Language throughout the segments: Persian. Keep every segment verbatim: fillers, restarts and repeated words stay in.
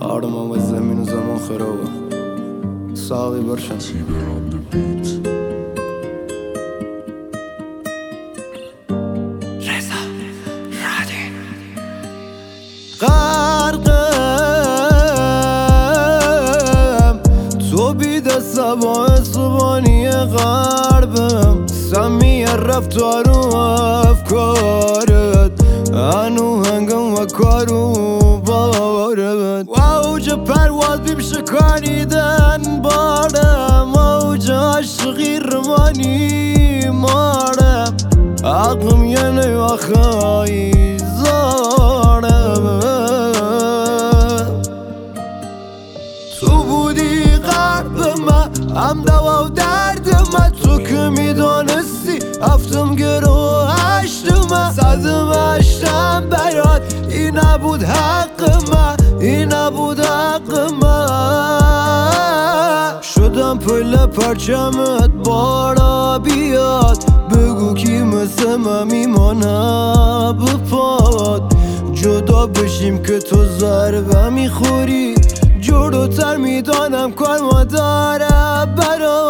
آرمان و زمین و زمان خرابه ساقی برشن رضا رادین غرقم تو بیده سبا صبانی غربم سمی رفتار و افکارت انو هنگم و کارو بارت و اوج پرواز بیم شکانیدن بارم اوج عشقی رمانی مارم عقلم یعنی و خواهی زارم تو بودی قرب من هم دوا و درد من تو که میدانستی هفتم گرو هشتم صدم هشتم برات این نبود حق من این نبود حق من شدم پل پرچمت بارا بیاد بگو کی مثل من میمانه بپاد جدا بشیم که تو ضربه میخوری جلوتر میدانم کار ما داره برا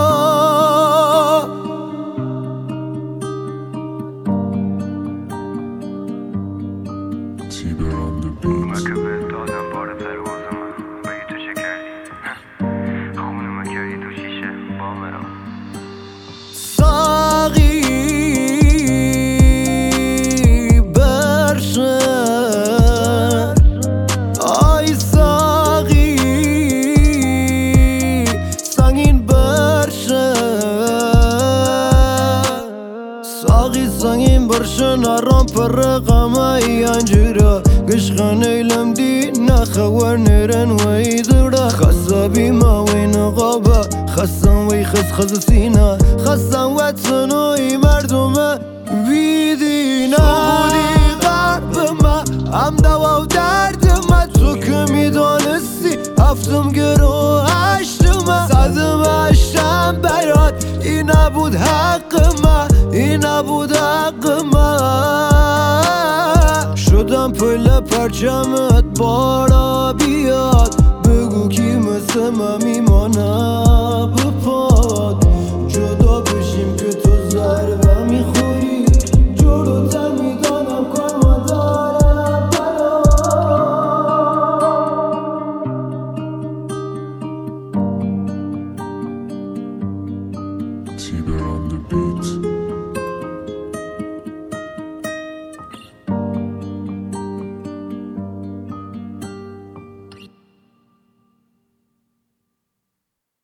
اومه که بهت دادم بار پرواز من بگی تو چه کردی خونمه کردی تو شیشه با مرا ساقی برشن آی ساقی سنگین برشن ساقی سنگین برشن آرام پر رقم ای انجره قشقن ایلم دی نخور نرن و ایدره خسا بیما وی نقابه خسن وی خس خس سینه خسن وطن وی مردم بیدینه تو بودی قرب من هم دوا و درد من تو که میدانستی هفتم گرو هشتم صدم هشتم برات این نبود حق من این نبود حق من شدم پل پرچمت بارا بیاد بگو کی مثل من میمانه بپاد